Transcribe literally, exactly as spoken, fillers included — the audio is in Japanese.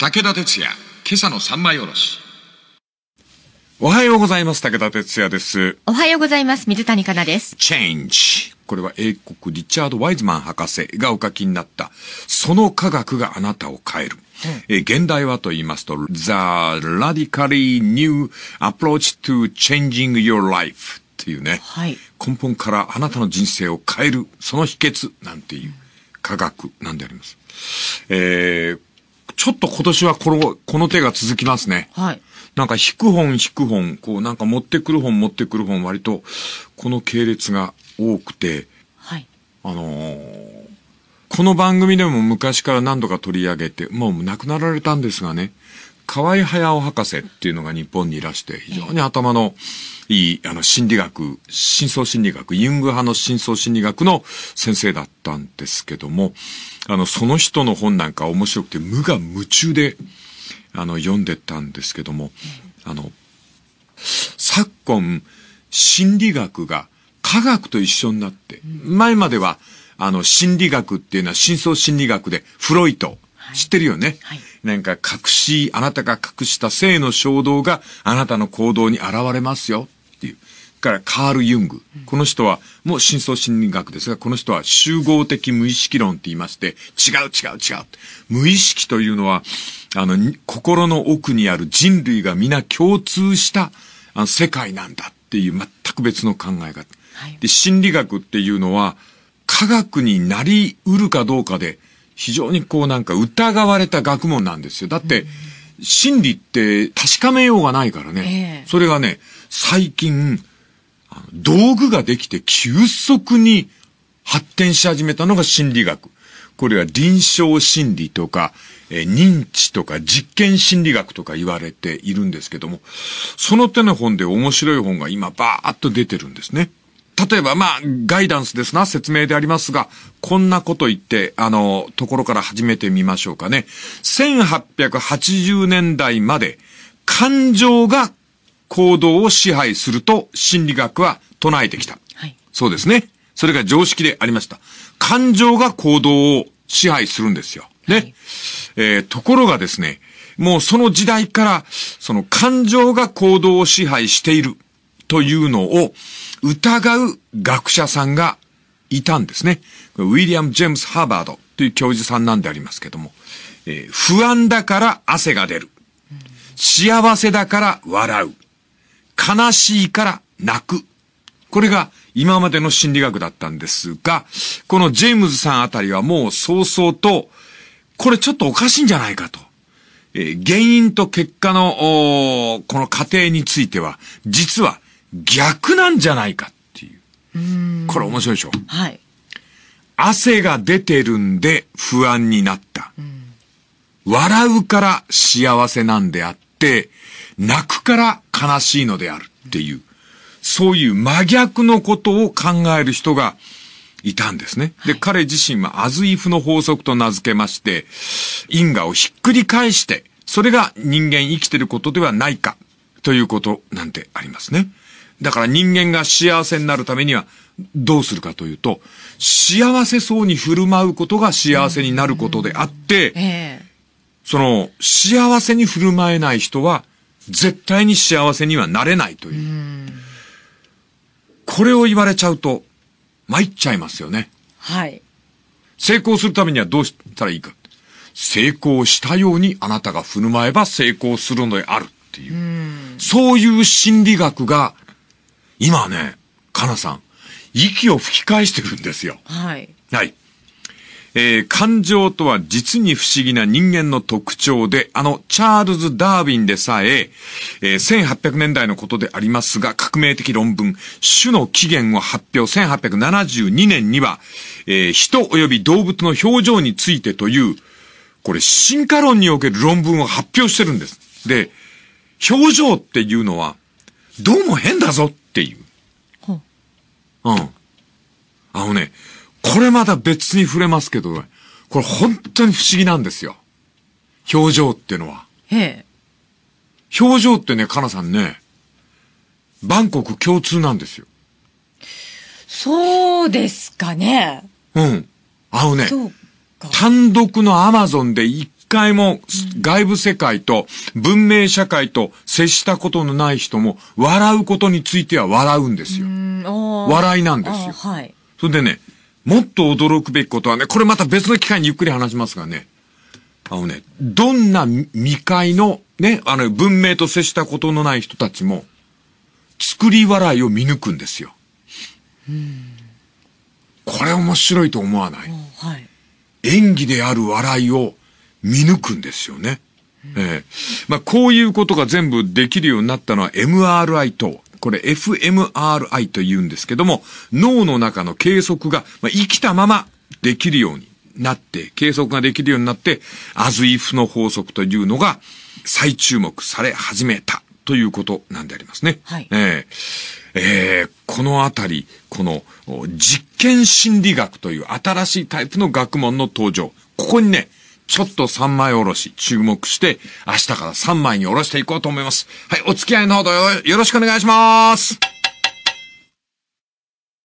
武田鉄矢、今朝の三枚おろし。 おはようございます。武田鉄矢です。 おはようございます。水谷香奈です。 Change。これは英国リチャード・ワイズマン博士がお書きになったその科学があなたを変える。うん、え現代はと言いますと The Radically New Approach to Changing Your Life っていうね、はい、根本からあなたの人生を変えるその秘訣なんていう科学なんであります。えー、ちょっと今年はこのこの手が続きますね。はい。なんか引く本引く本こうなんか持ってくる本持ってくる本割とこの系列が多くて、はい、あのー、この番組でも昔から何度か取り上げて、もう亡くなられたんですがね、河合隼博士っていうのが日本にいらして、非常に頭のいい、あの、心理学、深層心理学、ユング派の深層心理学の先生だったんですけども、あの、その人の本なんか面白くて、無我夢中で、あの、読んでたんですけども、あの、昨今、心理学が、科学と一緒になって、前までは、あの、心理学っていうのは深層心理学で、フロイト、はい、知ってるよね、はい、なんか隠し、あなたが隠した性の衝動があなたの行動に現れますよっていう。からカール・ユング。この人は、もう深層心理学ですが、この人は集合的無意識論って言いまして、違う違う違う。無意識というのは、あの、心の奥にある人類が皆共通したあの世界なんだっていう全く別の考え方。はい、で、心理学っていうのは、科学になり得るかどうかで、非常にこうなんか疑われた学問なんですよ。だって、心理って確かめようがないからね。えー、それがね、最近、道具ができて急速に発展し始めたのが心理学。これは臨床心理とか、えー、認知とか実験心理学とか言われているんですけども、その手の本で面白い本が今バーッと出てるんですね。例えば、まあ、ガイダンスですな、説明でありますが、こんなこと言って、あの、ところから始めてみましょうかね。せんはっぴゃくはちじゅうねんだいまで、感情が行動を支配すると心理学は唱えてきた。はい、そうですね。それが常識でありました。感情が行動を支配するんですよ。ね。はい、えー、ところがですね、もうその時代から、その感情が行動を支配しているというのを、疑う学者さんがいたんですね。ウィリアム・ジェームス・ハーバードという教授さんなんでありますけども、えー、不安だから汗が出る。幸せだから笑う。悲しいから泣く。これが今までの心理学だったんですが、このジェームズさんあたりはもう早々と、これちょっとおかしいんじゃないかと。えー、原因と結果の、この過程については、実は逆なんじゃないかっていう。うーんこれ面白いでしょ。はい。汗が出てるんで不安になった。うん笑うから幸せなんであって、泣くから悲しいのであるっていう、そういう真逆のことを考える人がいたんですね。で、はい、彼自身はアズイフの法則と名付けまして、因果をひっくり返して、それが人間生きてることではないかということなんてありますね。だから人間が幸せになるためにはどうするかというと、幸せそうに振る舞うことが幸せになることであって、うんえー、その幸せに振る舞えない人は絶対に幸せにはなれないという。うんこれを言われちゃうと参っちゃいますよね。はい。成功するためにはどうしたらいいか。成功したようにあなたが振る舞えば成功するのであるっていう。うんそういう心理学が今ね、かなさん、息を吹き返してるんですよ。はい。はい。えー、感情とは実に不思議な人間の特徴で、あの、チャールズ・ダーウィンでさえ、えー、せんはっぴゃくねんだいのことでありますが、革命的論文、種の起源を発表、せんはっぴゃくななじゅうにねんには、えー、人及び動物の表情についてという、これ、進化論における論文を発表してるんです。で、表情っていうのは、どうも変だぞっていう。うん。あのね、これまた別に触れますけど、これ本当に不思議なんですよ。表情ってのは。へえ。表情ってね、かなさんね、万国共通なんですよ。 そうですかね。 うん。あのね、単独のアマゾンで一回も外部世界と文明社会と接したことのない人も笑うことについては笑うんですよ。笑いなんですよ。 はい。 それでね、もっと驚くべきことはね、これまた別の機会にゆっくり話しますがね、あのね、どんな未開のね、あの文明と接したことのない人たちも作り笑いを見抜くんですよ。うんこれ面白いと思わない、はい、演技である笑いを見抜くんですよね。うんええまあ、こういうことが全部できるようになったのは エムアールアイ と、これ エフエムアールアイ と言うんですけども、脳の中の計測が、まあ、生きたままできるようになって、計測ができるようになって、as if の法則というのが再注目され始めたということなんでありますね。はいえええー、このあたり、この実験心理学という新しいタイプの学問の登場。ここにね、ちょっと三枚おろし注目して、明日から三枚におろしていこうと思います。はい、お付き合いのほどよろしくお願いします。